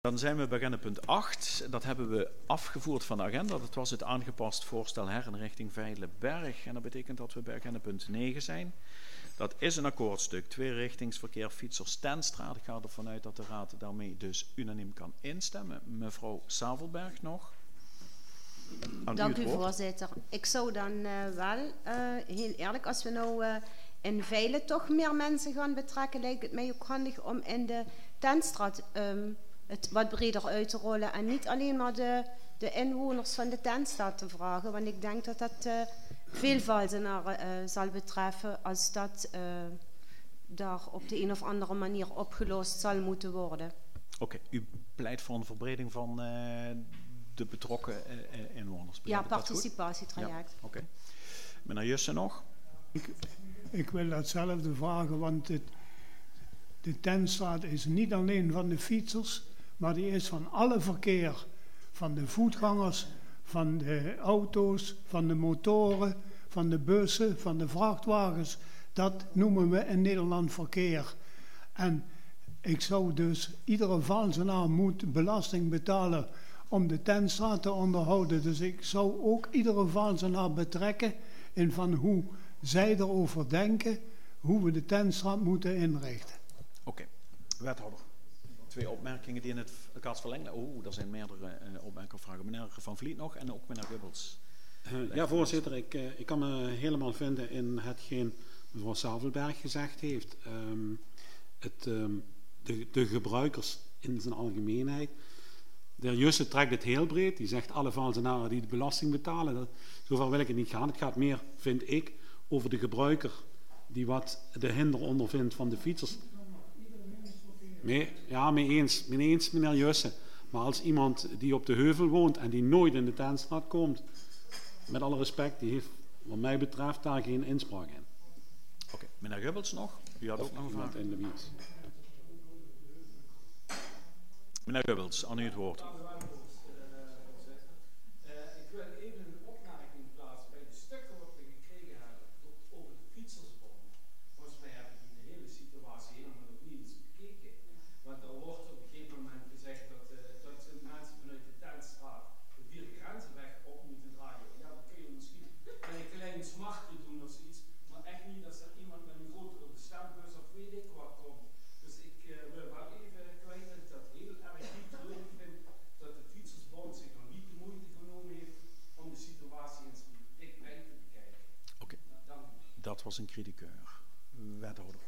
Dan zijn we bij agendapunt 8. Dat hebben we afgevoerd van de agenda. Dat was het aangepast voorstel herinrichting Veilenberg. En dat betekent dat we bij agendapunt 9 zijn. Dat is een akkoordstuk. Tweerichtingsverkeer fietsers Tenstraat. Ik ga ervan uit dat de Raad daarmee dus unaniem kan instemmen. Mevrouw Savelberg nog. Dank u, voorzitter. Ik zou dan wel, heel eerlijk, als we nou in Veilen toch meer mensen gaan betrekken, lijkt het mij ook handig om in de Tenstraat het wat breder uit te rollen en niet alleen maar de inwoners van de Tenstraat te vragen, want ik denk dat dat veel Valsenaren zal betreffen als dat daar op de een of andere manier opgelost zal moeten worden. Oké, u pleit voor een verbreding van de betrokken inwoners. Ja, participatietraject. Ja, oké. Meneer Jussen nog? Ik wil datzelfde vragen, want de Tenstraat is niet alleen van de fietsers, maar die is van alle verkeer. Van de voetgangers, van de auto's, van de motoren, van de bussen, van de vrachtwagens. Dat noemen we in Nederland verkeer. En ik zou dus, iedere Valsenaar moet belasting betalen om de Tenstraat te onderhouden. Dus ik zou ook iedere Valsenaar betrekken in van hoe zij erover denken, hoe we de Tenstraat moeten inrichten. Oké, wethouder. 2 opmerkingen die in elkaars verlengen. Er zijn meerdere opmerkingen of vragen. Meneer Van Vliet nog en ook meneer Gubbels. Ja, voorzitter, ik kan me helemaal vinden in hetgeen mevrouw Savelberg gezegd heeft. De gebruikers in zijn algemeenheid. De heer Jussen trekt het heel breed. Die zegt alle Valsenaren die de belasting betalen. Zover wil ik het niet gaan. Het gaat meer, vind ik, over de gebruiker die wat de hinder ondervindt van de fietsers. Mee eens, meneer Jussen. Maar als iemand die op de heuvel woont en die nooit in de Tenstraat komt, met alle respect, die heeft wat mij betreft daar geen inspraak in. Oké, meneer Gubbels nog? U had ook nog een vraag. Meneer Gubbels, aan u het woord. Ik wil even een opmerking plaatsen bij de stukken wat we gekregen hebben over de fietsersbond. Volgens mij hebben die de hele situatie helemaal nog niet eens bekeken. Want er wordt op een gegeven moment gezegd dat mensen vanuit de Tenstraat de Vierde Grenzenweg op moeten draaien. Ja, dan kun je misschien een klein smartje doen of zoiets, maar echt niet als er iemand met een grotere bestembus of weet ik wat komt. Dus ik wil wel even kwijt dat ik dat heel erg niet leuk vind dat de fietsersbond zich nog niet de moeite genomen heeft om de situatie eens dichtbij te bekijken. Oké, Dank u. dat was een critiqueur. Wethouder.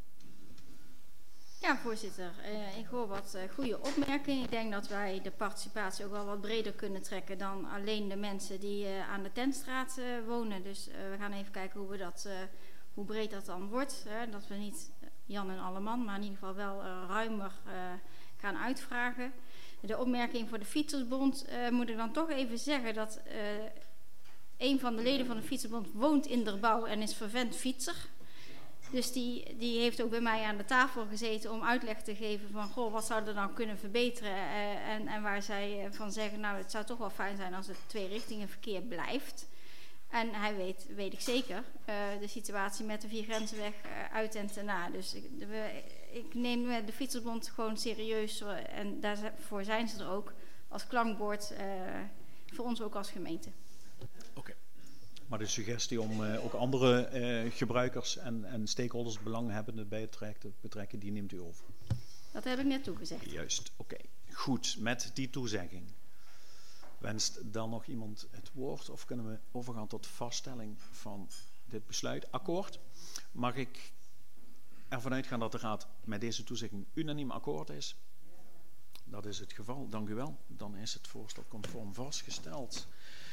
Ja, voorzitter. Ik hoor wat goede opmerkingen. Ik denk dat wij de participatie ook wel wat breder kunnen trekken dan alleen de mensen die aan de Tenstraat wonen. Dus we gaan even kijken hoe breed dat dan wordt. Dat we niet Jan en Alleman, maar in ieder geval wel ruimer gaan uitvragen. De opmerking voor de Fietsersbond moet ik dan toch even zeggen dat een van de leden van de Fietsersbond woont in Derbouw en is fervent fietser. Dus die heeft ook bij mij aan de tafel gezeten om uitleg te geven van, goh, wat zou er nou kunnen verbeteren? En waar zij van zeggen, nou, het zou toch wel fijn zijn als het tweerichtingenverkeer blijft. En hij weet ik zeker, de situatie met de Viergrenzenweg uit en ten na. Dus ik neem de Fietsersbond gewoon serieus en daarvoor zijn ze er ook als klankbord, voor ons ook als gemeente. Oké. Maar de suggestie om ook andere gebruikers en stakeholders, belanghebbenden bij te betrekken, die neemt u over? Dat heb ik net toegezegd. Juist, oké. Goed, met die toezegging. Wenst dan nog iemand het woord of kunnen we overgaan tot vaststelling van dit besluit? Akkoord? Mag ik ervan uitgaan dat de Raad met deze toezegging unaniem akkoord is? Dat is het geval, dank u wel. Dan is het voorstel conform vastgesteld.